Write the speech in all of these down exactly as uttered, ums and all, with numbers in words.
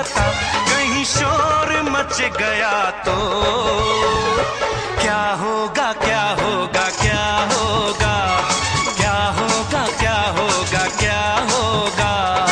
खता, कहीं शोर मच गया तो क्या होगा क्या होगा क्या होगा क्या होगा क्या होगा क्या होगा।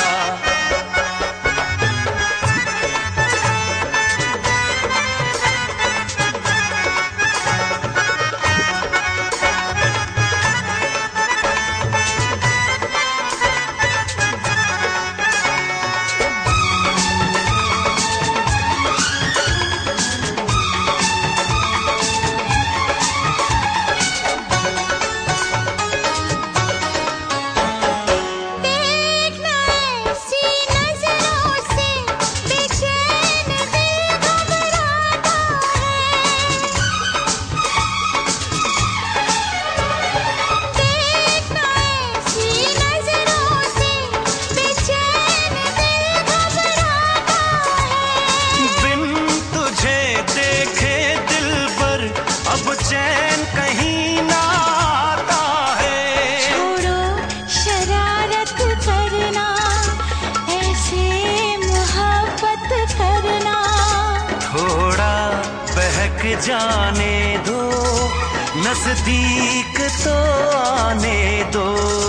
चैन कहीं ना आता है। छोड़ो शरारत करना, ऐसे मोहब्बत करना। थोड़ा बहक जाने दो, नजदीक तो आने दो।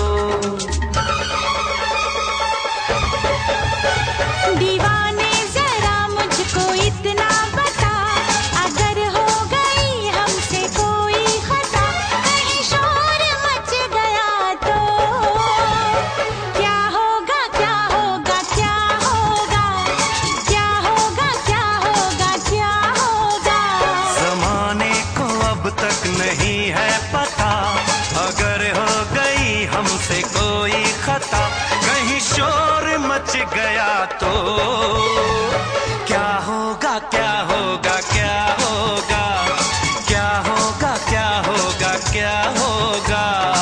दीवाने जरा मुझको इतना बता, अगर हो गई हमसे कोई खता, कहीं शोर मच गया तो क्या होगा क्या होगा क्या होगा क्या होगा क्या होगा क्या होगा। जमाने को अब तक नहीं है पता, अगर हो गई हमसे कोई खता, कहीं शोर मच गया तो क्या होगा क्या होगा क्या होगा क्या होगा क्या होगा क्या होगा।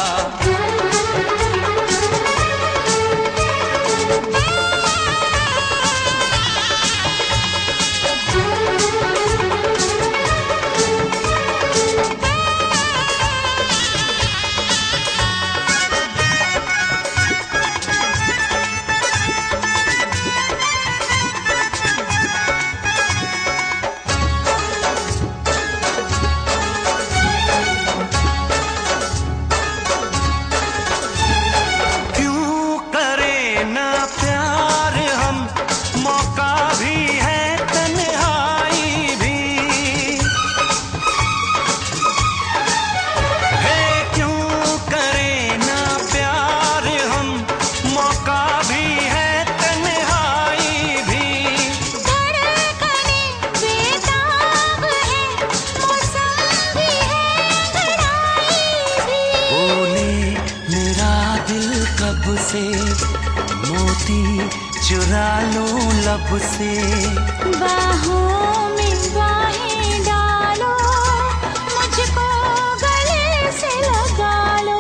कब से मोती चुरा लूं लब से, बाहों में बाहें डालो, मुझको गले से लगा लो।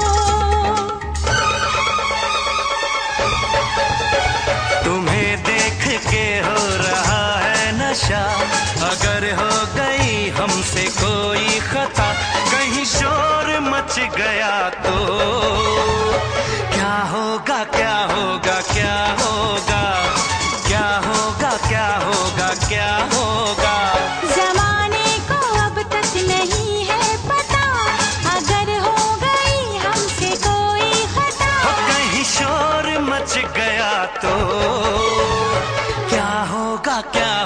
तुम्हें देख के हो रहा है नशा, अगर हो गई हमसे कोई खता, कहीं शोर मच गया तो क्या होगा क्या होगा क्या होगा क्या होगा क्या होगा क्या होगा। जमाने को अब तक नहीं है पता, अगर हो गई हमसे कोई खता, कहीं शोर मच गया तो क्या होगा क्या